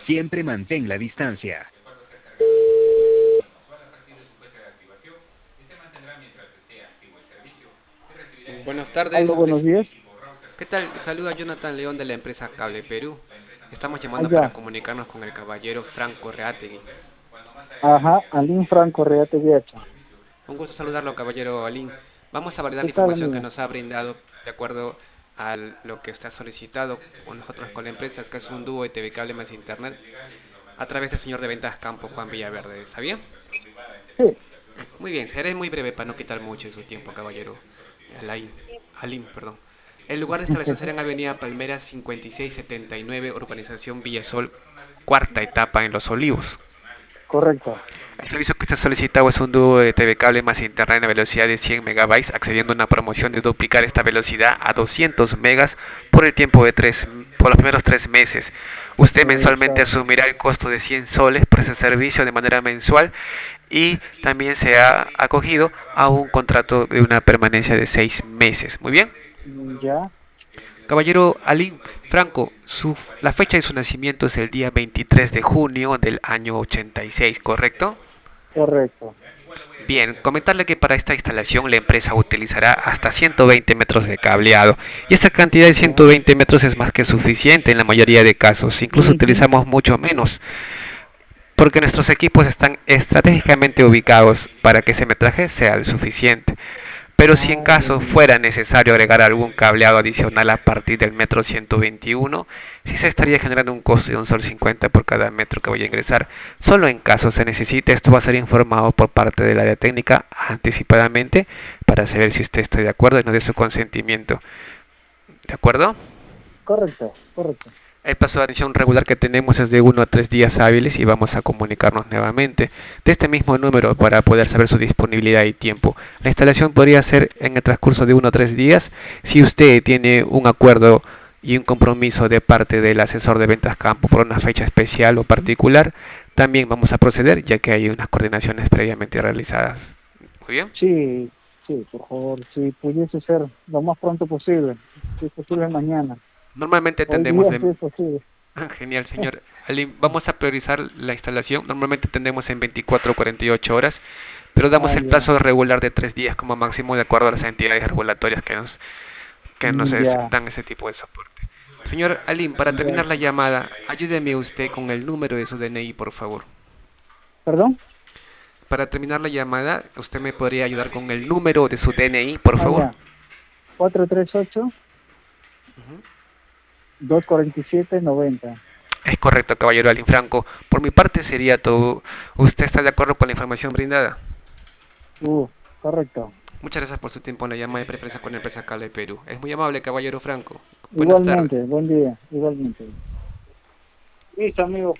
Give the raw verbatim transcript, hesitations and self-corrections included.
Siempre mantén la distancia. Buenas tardes. Aló, buenos Les- días. ¿Qué tal? Saluda Jonathan León de la empresa Cable Perú. Estamos llamando para Allá. comunicarnos con el caballero Franco Reategui. Ajá, Alín Franco Reate Viacha. Un gusto saludarlo, caballero Alín. Vamos a validar ¿Qué la tal, información que amigo? nos ha brindado de acuerdo a lo que usted ha solicitado con nosotros con la empresa, que es un dúo de T V Cable más Internet, a través del señor de ventas Campo Juan Villaverde. ¿Está bien? Sí, Muy bien, seré muy breve para no quitar mucho de su tiempo, caballero Alain. Alim, perdón. El lugar de instalación será en Avenida Palmeras cincuenta y seis setenta y nueve, Urbanización Villasol, cuarta etapa en Los Olivos. correcto. El servicio que usted ha solicitado es un dúo de T V cable más internet a velocidad de cien megabytes, accediendo a una promoción de duplicar esta velocidad a doscientos megas por el tiempo de tres, por los primeros tres meses. Usted mensualmente Pucha, asumirá el costo de cien soles por ese servicio de manera mensual y también se ha acogido a un contrato de una permanencia de seis meses. Muy bien. ya, Caballero Alín Franco, su, la fecha de su nacimiento es el día veintitrés de junio del año ochenta y seis, ¿correcto? correcto. Bien, comentarle que para esta instalación la empresa utilizará hasta ciento veinte metros de cableado y esta cantidad de Ya. ciento veinte metros es más que suficiente en la mayoría de casos, incluso Ujú. utilizamos mucho menos porque nuestros equipos están estratégicamente ubicados para que ese metraje sea el suficiente. Pero si en Ah, ya, caso ya, ya. fuera necesario agregar algún cableado adicional a partir del metro ciento veintiuno, sí se estaría generando un costo de un sol cincuenta por cada metro que voy a ingresar. Solo en caso se necesite, esto va a ser informado por parte del área técnica anticipadamente para saber si usted está de acuerdo y nos dé su consentimiento. ¿De acuerdo? Correcto, correcto. El plazo de atención regular que tenemos es de uno a tres días hábiles y vamos a comunicarnos nuevamente de este mismo número para poder saber su disponibilidad y tiempo. La instalación podría ser en el transcurso de uno a tres días si usted tiene un acuerdo y un compromiso de parte del asesor de ventas campo por una fecha especial o particular. También vamos a proceder ya que hay unas coordinaciones previamente realizadas. Muy bien. Sí, sí, por favor, si pudiese ser lo más pronto posible. Si es posible mañana. Normalmente Hoy tendemos día sí de es posible. Ah, genial, señor. Ali, vamos a priorizar la instalación. Normalmente tendemos en veinticuatro o cuarenta y ocho horas, pero damos Ah, el ya, plazo regular de tres días como máximo de acuerdo a las entidades regulatorias que nos, que nos es- ya, dan ese tipo de soporte. Señor Alim, para ya. terminar la llamada, ayúdeme usted con el número de su D N I, por favor. ¿Perdón? Para terminar la llamada, usted me podría ayudar con el número de su D N I, por Ah, favor. ya. cuatro tres ocho, Ujú. dos cuatro siete, noventa. Es correcto, caballero Alim Franco. Por mi parte sería todo. ¿Usted está de acuerdo con la información brindada? Uh, correcto. Muchas gracias por su tiempo en la llamada de preferencia con la empresa Cable Perú. Es muy amable, caballero Franco. Buenas Igualmente, tardes. buen día, igualmente. Listo, amigo.